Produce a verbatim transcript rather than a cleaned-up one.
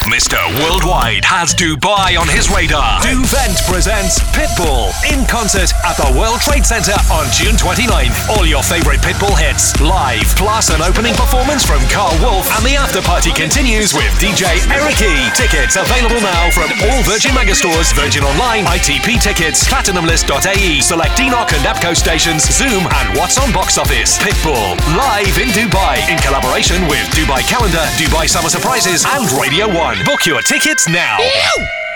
Mister Worldwide has Dubai on his radar. Duvent presents Pitbull in concert at the World Trade Center on June twenty-ninth. All your favorite Pitbull hits live, plus an opening performance from Carl Wolf, and the after party continues with D J Eric E. Tickets available now from all Virgin Megastores, Virgin Online, I T P Tickets, platinum list dot A E, select Enoch and Epco stations, Zoom, and What's on Box Office. Pitbull live in Dubai in collaboration with Dubai Calendar, Dubai Summer Surprises, and Radio One. Book your tickets now.